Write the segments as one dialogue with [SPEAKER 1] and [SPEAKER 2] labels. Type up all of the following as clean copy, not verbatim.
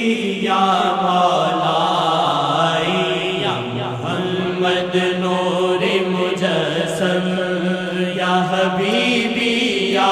[SPEAKER 1] یا مولائی یا محمد نور مجسم یا حبیبی یا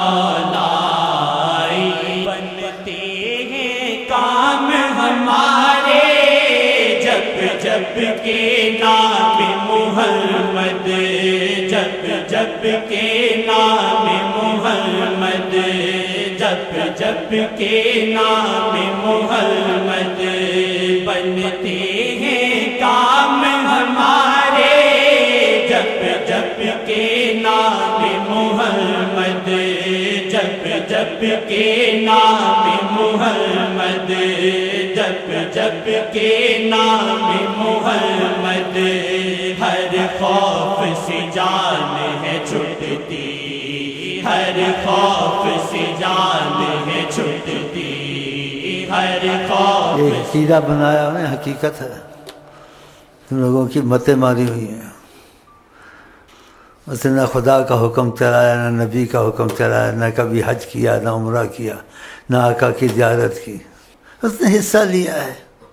[SPEAKER 1] مولائی بنتے ہیں کام ہمارے جب جب کے نام محمد جب جب کے نام محمد جب جب کے نام محمد بنتے ہیں کام ہمارے جب جب کے نام محمد جب جب کے نام محمد جب جب کے نام محمد ہر خوف سے جان ہے چھٹتی ہر خوف سے جان ہے چھٹتی ہر خوف
[SPEAKER 2] یہ عقیدہ بنایا ہے حقیقت ہے تم لوگوں کی متیں ماری ہوئی ہیں اس نے نہ خدا کا حکم چلایا نہ نبی کا حکم چلایا نہ کبھی حج کیا نہ عمرہ کیا نہ آقا کی زیارت کی اس نے حصہ لیا ہے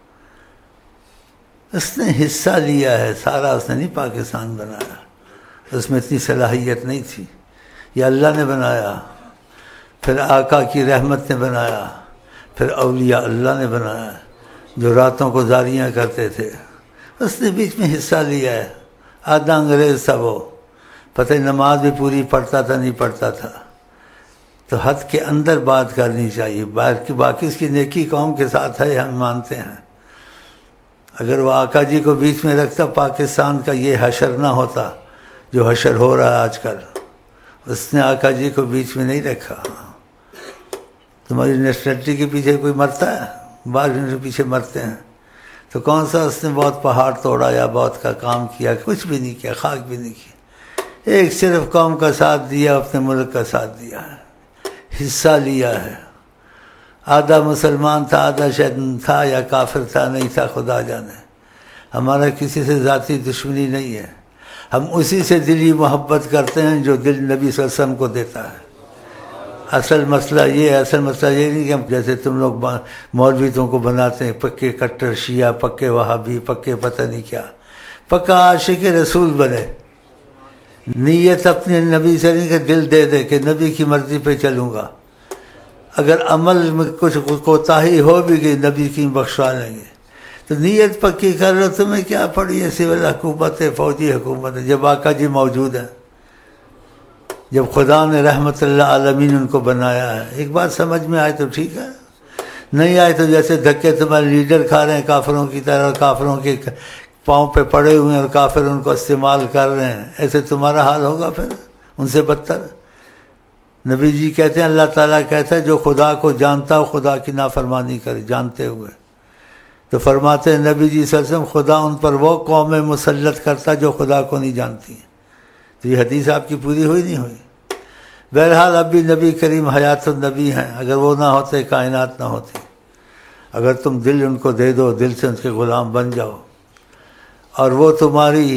[SPEAKER 2] اس نے حصہ لیا ہے سارا اس نے نہیں پاکستان بنایا اس میں اتنی صلاحیت نہیں تھی یہ اللہ نے بنایا پھر آقا کی رحمت نے بنایا پھر اولیاء اللہ نے بنایا جو راتوں کو زاریاں کرتے تھے اس نے بیچ میں حصہ لیا ہے آدھا انگریز تھا وہ پتہ نماز بھی پوری پڑھتا تھا نہیں پڑھتا تھا تو حد کے اندر بات کرنی چاہیے باقی اس کی نیکی قوم کے ساتھ ہے ہم مانتے ہیں اگر وہ آقا جی کو بیچ میں رکھتا پاکستان کا یہ حشر نہ ہوتا جو حشر ہو رہا ہے آج کل اس نے آقا جی کو بیچ میں نہیں رکھا تمہاری نیشنلٹی کے پیچھے کوئی مرتا ہے بعض کے پیچھے مرتے ہیں تو کون سا اس نے بہت پہاڑ توڑا یا بہت کا کام کیا کچھ بھی نہیں کیا خاک بھی نہیں کیا ایک صرف قوم کا ساتھ دیا اپنے ملک کا ساتھ دیا ہے حصہ لیا ہے آدھا مسلمان تھا آدھا شاید تھا یا کافر تھا نہیں تھا خدا جانے ہمارا کسی سے ذاتی دشمنی نہیں ہے ہم اسی سے دلی محبت کرتے ہیں جو دل نبی صلی اللہ علیہ وسلم کو دیتا ہے اصل مسئلہ یہ نہیں کہ ہم جیسے تم لوگ مولویوں کو بناتے ہیں پکے کٹر شیعہ پکے وہابی پکے پتہ نہیں کیا پکا عاشق رسول بنے نیت اپنے نبی سے نہیں کہ دل دے دے کہ نبی کی مرضی پہ چلوں گا اگر عمل میں کچھ کوتاہی ہو بھی گئی نبی کی بخشوا لیں گے تو نیت پکی کر رہے تمہیں کیا پڑی ہے سول حکومت ہے فوجی حکومت ہے جب آقا جی موجود ہیں جب خدا نے رحمت اللہ عالمین ان کو بنایا ہے ایک بات سمجھ میں آئے تو ٹھیک ہے نہیں آئے تو جیسے دھکے تمہارے لیڈر کھا رہے ہیں کافروں کی طرح کافروں کے پاؤں پہ پڑے ہوئے ہیں اور کافر ان کو استعمال کر رہے ہیں ایسے تمہارا حال ہوگا پھر ان سے بدتر نبی جی کہتے ہیں اللہ تعالیٰ کہتا ہے جو خدا کو جانتا ہو خدا کی نافرمانی کرے جانتے ہوئے تو فرماتے ہیں نبی جی صلی اللہ علیہ وسلم خدا ان پر وہ قوم مسلط کرتا جو خدا کو نہیں جانتی ہیں تو یہ حدیث آپ کی پوری ہوئی نہیں ہوئی بہرحال اب بھی نبی کریم حیات النبی ہیں اگر وہ نہ ہوتے کائنات نہ ہوتی اگر تم دل ان کو دے دو دل سے ان کے غلام بن جاؤ اور وہ تمہاری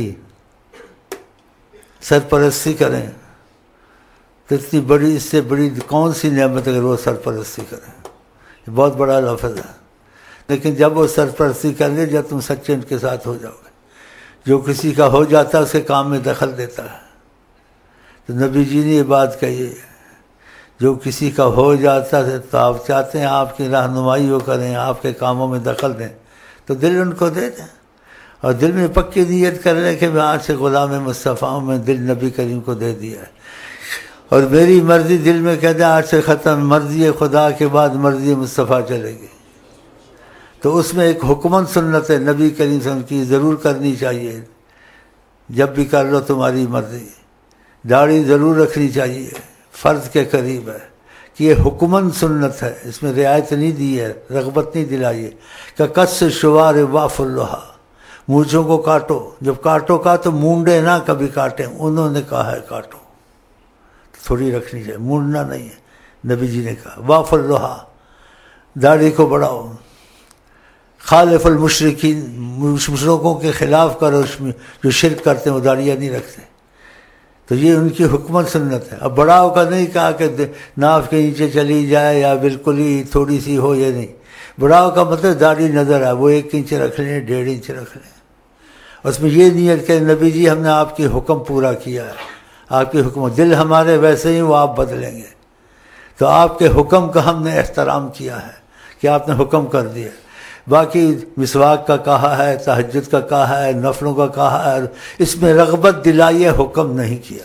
[SPEAKER 2] سرپرستی کریں تو اتنی بڑی اس سے بڑی کون سی نعمت اگر وہ سرپرستی کریں یہ بہت بڑا لفظ ہے لیکن جب وہ سرپرستی کر لے جب تم سچے ان کے ساتھ ہو جاؤ گے جو کسی کا ہو جاتا ہے اس کے کام میں دخل دیتا ہے تو نبی جی نے یہ بات کہی ہے جو کسی کا ہو جاتا ہے تو آپ چاہتے ہیں آپ کی رہنمائی وہ کریں آپ کے کاموں میں دخل دیں تو دل ان کو دے دیں اور دل میں پکی نیت کر لیں کہ میں آج سے غلام مصطفیٰ ہوں میں دل نبی کریم کو دے دیا ہے اور میری مرضی دل میں کہہ دیں آج سے ختم مرضی خدا کے بعد مرضی مصطفیٰ چلے گی تو اس میں ایک حکمن سنت ہے نبی کریم صلی اللہ علیہ وسلم کی ضرور کرنی چاہیے جب بھی کر لو تمہاری مرضی داڑھی ضرور رکھنی چاہیے فرض کے قریب ہے کہ یہ حکمن سنت ہے اس میں رعایت نہیں دی ہے رغبت نہیں دلائی ہے کہ کس شوار واف اللہ مونچھوں کو کاٹو جب کاٹو کا تو مونڈے نہ کبھی کاٹیں انہوں نے کہا ہے کاٹو تھوڑی رکھنی چاہیے مونڈنا نہیں ہے نبی جی نے کہا واف اللہ داڑھی کو بڑھاؤ خالف المشرکین مشرکوں کے خلاف کرو اس میں جو شرک کرتے ہیں وہ داڑیاں نہیں رکھتے تو یہ ان کی حکمت سنت ہے اب بڑاؤ کا نہیں کہا کہ ناف کے نیچے چلی جائے یا بالکل ہی تھوڑی سی ہو یہ نہیں بڑھاؤ کا مطلب داڑھی نظر آئے، وہ 1 انچ رکھ لیں، 1.5 انچ رکھ لیں، اس میں یہ نیت کہ نبی جی ہم نے آپ کی حکم پورا کیا ہے، آپ کے حکم، دل ہمارے ویسے ہی وہ آپ بدلیں گے، تو آپ کے حکم کا ہم نے احترام کیا ہے کہ آپ نے حکم کر دیا۔ باقی مسواک کا کہا ہے، تہجد کا کہا ہے، نفلوں کا کہا ہے، اس میں رغبت دلائی ہے، حکم نہیں کیا۔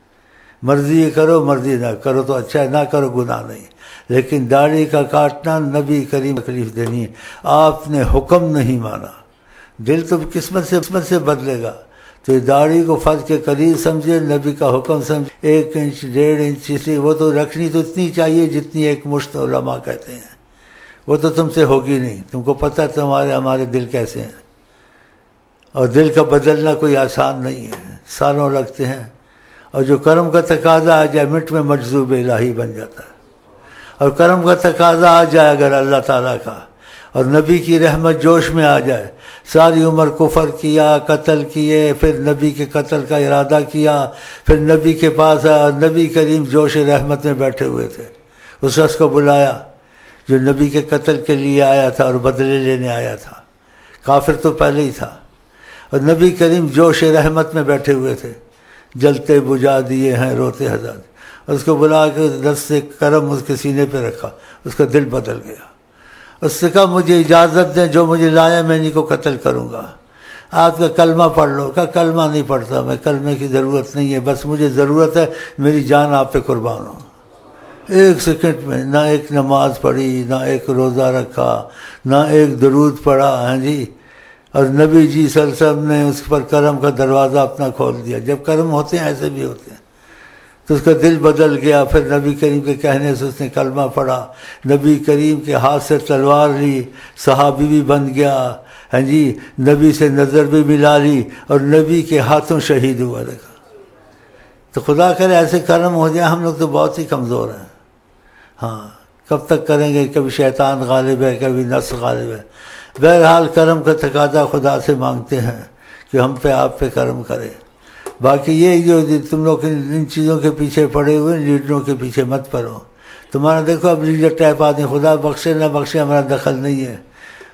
[SPEAKER 2] مرضی کرو مرضی نہ کرو تو اچھا ہے، نہ کرو گناہ نہیں، لیکن داڑھی کا کاٹنا نبی کریم تکلیف دینی ہے، آپ نے حکم نہیں مانا، دل تو قسمت سے بدلے گا، تو یہ داڑھی کو فرض کے قریب سمجھے، نبی کا حکم سمجھے، 1 انچ 1.5 انچ، اس لیے وہ تو رکھنی تو اتنی چاہیے جتنی ایک مشت علماء کہتے ہیں، وہ تو تم سے ہوگی نہیں، تم کو پتہ ہمارے دل کیسے ہیں، اور دل کا بدلنا کوئی آسان نہیں ہے، سالوں لگتے ہیں، اور جو کرم کا تقاضا آ جائے منٹ میں مجذوب الہی بن جاتا ہے، اور کرم کا تقاضا آ جائے اگر اللہ تعالیٰ کا، اور نبی کی رحمت جوش میں آ جائے، ساری عمر کفر کیا، قتل کیے، پھر نبی کے قتل کا ارادہ کیا، پھر نبی کے پاس آیا، نبی کریم جوش رحمت میں بیٹھے ہوئے تھے، اس شخص کو بلایا جو نبی کے قتل کے لیے آیا تھا اور بدلے لینے آیا تھا، کافر تو پہلے ہی تھا، اور نبی کریم جوش رحمت میں بیٹھے ہوئے تھے، جلتے بجھا دیے ہیں روتے ہزار، اس کو بلا کے دست سے کرم اس کے سینے پہ رکھا، اس کا دل بدل گیا، اس سے کہا مجھے اجازت دیں، جو مجھے لایا میں انہیں کو قتل کروں گا، آپ کا کلمہ پڑھ لو، کہا کلمہ نہیں پڑھتا میں، کلمے کی ضرورت نہیں ہے، بس مجھے ضرورت ہے میری جان آپ پہ قربان ہو۔ 1 سیکنڈ میں نہ ایک نماز پڑھی، نہ ایک روزہ رکھا، نہ ایک درود پڑھا، ہاں جی، اور نبی جی صلی اللہ علیہ وسلم نے اس پر کرم کا دروازہ اپنا کھول دیا۔ جب کرم ہوتے ہیں ایسے بھی ہوتے ہیں، تو اس کا دل بدل گیا، پھر نبی کریم کے کہنے سے اس نے کلمہ پڑھا، نبی کریم کے ہاتھ سے تلوار لی، صحابی بھی بن گیا، ہاں جی، نبی سے نظر بھی ملا لی، اور نبی کے ہاتھوں شہید ہوا دیکھا۔ تو خدا کرے ایسے کرم ہو جائے، ہم لوگ تو بہت ہی کمزور ہیں، ہاں کب تک کریں گے، کبھی شیطان غالب ہے، کبھی نفس غالب ہے۔ بہرحال کرم کا تقاضا خدا سے مانگتے ہیں کہ ہم پہ آپ پہ کرم کرے۔ باقی یہ جو تم لوگ ان چیزوں کے پیچھے پڑے ہوئے، لیڈروں کے پیچھے مت پڑو، تمہارا دیکھو اب لیڈر ٹائپ آدمی، خدا بخشے نہ بخشے ہمارا دخل نہیں ہے،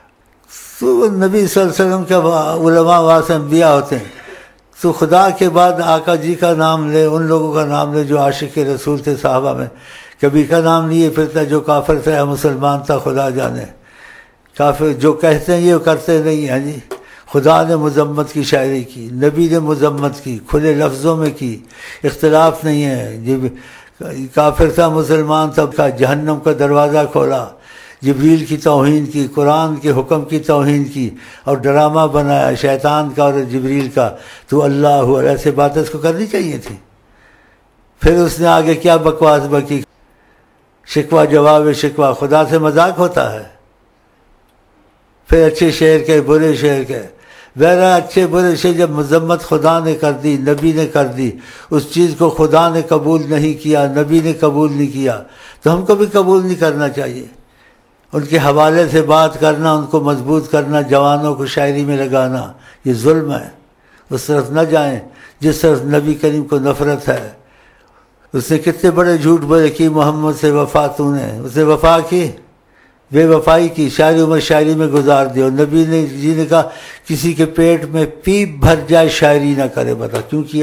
[SPEAKER 2] تو نبی صلی اللہ علیہ وسلم کے علماء واسطے انبیاء ہوتے ہیں، تو خدا کے بعد آقا جی کا نام لے، ان لوگوں کا نام لے جو عاشق رسول تھے، صحابہ میں کبھی کا نام لیے پھرتا، جو کافر تھا یا مسلمان تھا خدا جانے، کافر جو کہتے ہیں یہ کرتے نہیں ہیں جی۔ خدا نے مذمت کی شاعری کی، نبی نے مذمت کی، کھلے لفظوں میں کی، اختلاف نہیں ہے، جب کافر تھا مسلمان تھا، کا جہنم کا دروازہ کھولا، جبریل کی توہین کی، قرآن کے حکم کی توہین کی، اور ڈرامہ بنایا شیطان کا اور جبریل کا، تو اللہ اور ایسے باتیں اس کو کرنی چاہیے تھی۔ پھر اس نے آگے کیا بکواس بکی، شکوہ جواب شکوہ، خدا سے مذاق ہوتا ہے، پھر اچھے شعر کے برے شعر کے، بہرحال اچھے برے شعر جب مذمت خدا نے کر دی، نبی نے کر دی، اس چیز کو خدا نے قبول نہیں کیا، نبی نے قبول نہیں کیا، تو ہم کو بھی قبول نہیں کرنا چاہیے۔ ان کے حوالے سے بات کرنا، ان کو مضبوط کرنا، جوانوں کو شاعری میں لگانا، یہ ظلم ہے، اس طرف نہ جائیں جس طرف نبی کریم کو نفرت ہے۔ اس نے کتنے بڑے جھوٹ بولے کی محمد سے وفا تو نے، اس نے وفا کی، بے وفائی کی، ساری عمر شاعری میں گزار دی، اور نبی نے جی نے کہا کسی کے پیٹ میں پیپ بھر جائے شاعری نہ کرے، بتا کیوں کیا؟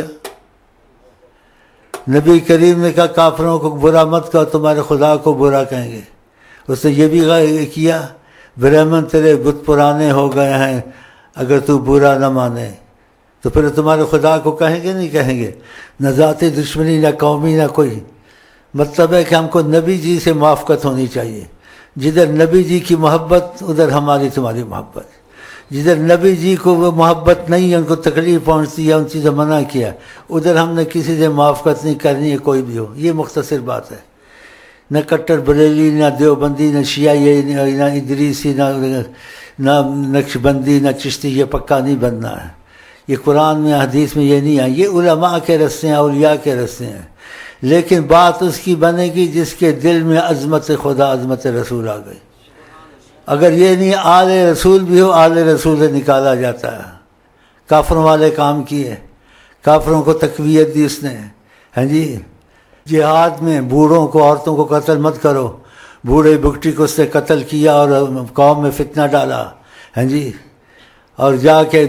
[SPEAKER 2] نبی کریم نے کہا کافروں کو برا مت کہو، تمہارے خدا کو برا کہیں گے۔ اس نے یہ بھی کیا، برہمن تیرے بت پرانے ہو گئے ہیں، اگر تو برا نہ مانے تو پھر تمہارے خدا کو کہیں گے نہیں کہیں گے؟ نہ ذاتی دشمنی، نہ قومی، نہ کوئی، مطلب ہے کہ ہم کو نبی جی سے موافقت ہونی چاہیے، جدھر نبی جی کی محبت ادھر ہماری تمہاری محبت، جدھر نبی جی کو وہ محبت نہیں ہے، ان کو تکلیف پہنچتی ہے، ان چیزیں منع کیا، ادھر ہم نے کسی سے موافقت نہیں کرنی ہے، کوئی بھی ہو، یہ مختصر بات ہے۔ نہ کٹر بریلی، نہ دیوبندی، نہ شیعی، نہ ادریسی، نہ نقش بندی، نہ چشتی، یہ پکا نہیں بننا ہے، یہ قرآن میں حدیث میں یہ نہیں ہے، یہ علماء کے رستے ہیں، اولیاء کے رستے ہیں، لیکن بات اس کی بنے گی جس کے دل میں عظمت خدا، عظمت رسول آ گئی۔ اگر یہ نہیں آل رسول بھی ہو، آل رسول سے نکالا جاتا ہے۔ کافروں والے کام کیے، کافروں کو تقویت دی اس نے، ہاں جی، جہاد میں بوڑھوں کو، عورتوں کو قتل مت کرو، بوڑھے بکٹی کو اس نے قتل کیا اور قوم میں فتنہ ڈالا، ہاں جی، اور جا کے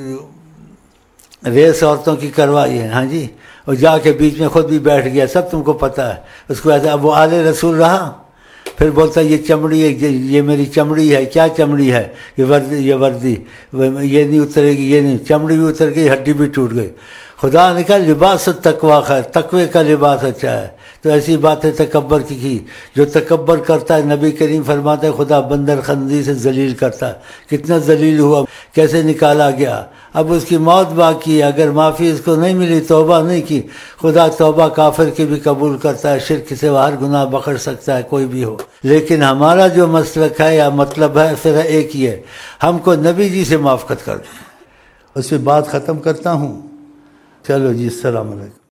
[SPEAKER 2] ریس عورتوں کی کروائی ہے، ہاں جی، اور جا کے بیچ میں خود بھی بیٹھ گیا، سب تم کو پتہ ہے اس کو ایسا۔ اب وہ آل رسول رہا، پھر بولتا یہ چمڑی ہے، یہ میری چمڑی ہے۔ کیا چمڑی ہے؟ یہ وردی، یہ نہیں اترے گی، یہ نہیں، چمڑی بھی اتر گئی، ہڈی بھی ٹوٹ گئی۔ خدا نے کہا لباس التقویٰ خیر، تقوی کا لباس اچھا ہے۔ تو ایسی باتیں تکبر کی جو تکبر کرتا ہے، نبی کریم فرماتے ہیں خدا بندر خنزیر سے ذلیل کرتا ہے۔ کتنا ذلیل ہوا، کیسے نکالا گیا۔ اب اس کی موت باقی ہے، اگر معافی اس کو نہیں ملی، توبہ نہیں کی، خدا توبہ کافر کی بھی قبول کرتا ہے، شرک سے ہر گناہ بخش سکتا ہے کوئی بھی ہو۔ لیکن ہمارا جو مسلک ہے یا مطلب ہے صرف ایک ہی ہے، ہم کو نبی جی سے موافقت کر دیں۔ اس پہ بات ختم کرتا ہوں۔ چلو جی، السلام علیکم۔